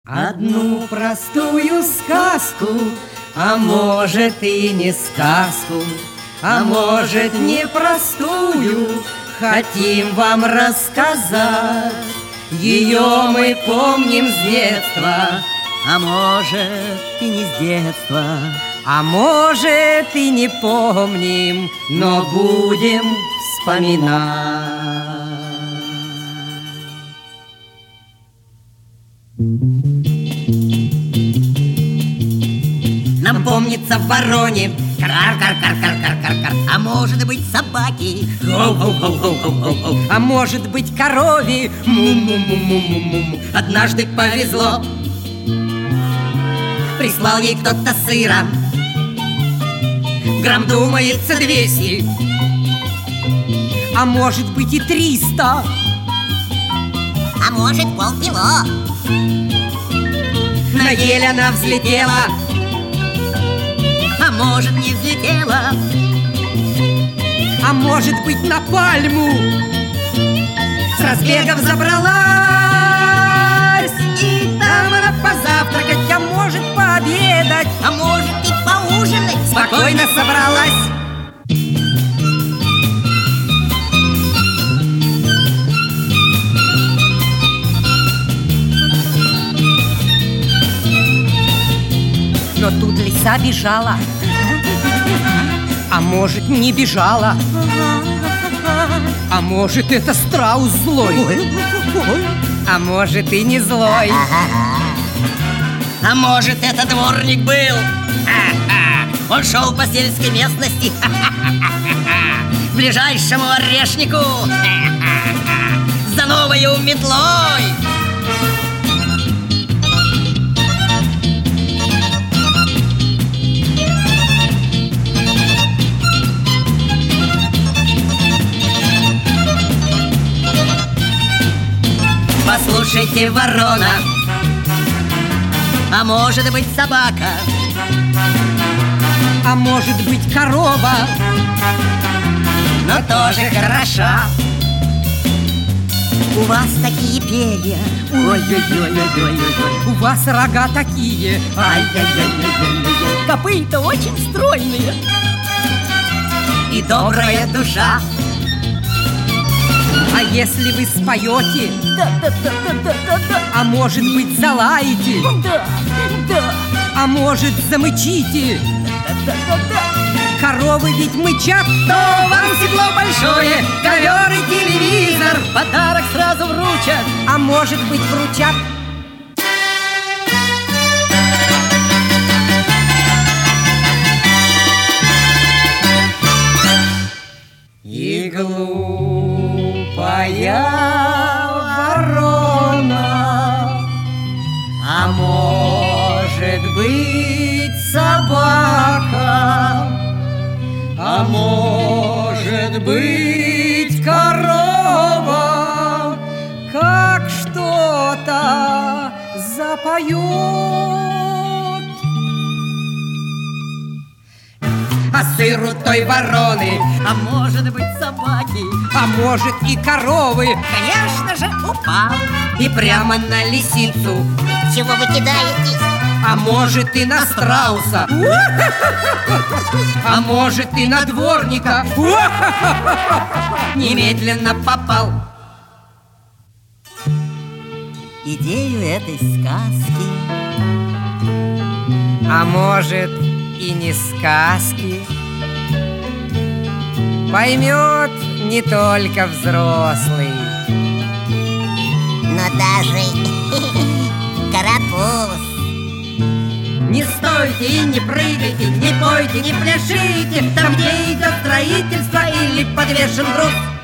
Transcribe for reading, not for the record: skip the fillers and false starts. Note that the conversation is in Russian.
Одну простую сказку, а может и не сказку, а может непростую, хотим вам рассказать. Ее мы помним с детства, а может и не с детства, а может и не помним, но будем вспоминать. Нам помнится в вороне кар-кар-кар-кар-кар-кар-кар, а может быть собаки, а может быть корове, му-му-му-му-му-му. Однажды повезло, прислал ей кто-то сыра, грамм, думается, 200, а может быть и 300, а может полкило. На ель она взлетела, а может не взлетела, а может быть на пальму с разбегов забралась. И там она позавтракать, а может пообедать, а может и поужинать спокойно собралась. Но тут лиса бежала, а может не бежала, а может это страус злой, а может и не злой, а может это дворник был. Он шел по сельской местности к ближайшему орешнику за новою метлой. Послушайте, ворона, а может быть собака, а может быть корова, но тоже хороша. У вас такие перья, ой-ой-ой-ой-ой-ой, у вас рога такие, ай-яй-яй-яй-яй-яй, копыта очень стройные и добрая душа. А если вы споете, Да. а может быть залаете, Да. а может замычите, Да. коровы ведь мычат, то вам стекло большое, ковер и телевизор Подарок сразу вручат, а может быть вручат. И глупая ворона, а может быть собака, а может быть корова, как что-то запоет. А сыру той вороны, а может быть собаки, а может и коровы, конечно же, упал. и прямо на лисицу, Чего вы кидаетесь? а может и на страуса, а может и на дворника, немедленно попал. Идею этой сказки, А может и не сказки, поймет не только взрослый. но даже карапуз. Не стойте и не прыгайте, не пойте, не пляшите там, где идет строительство или подвешен груз.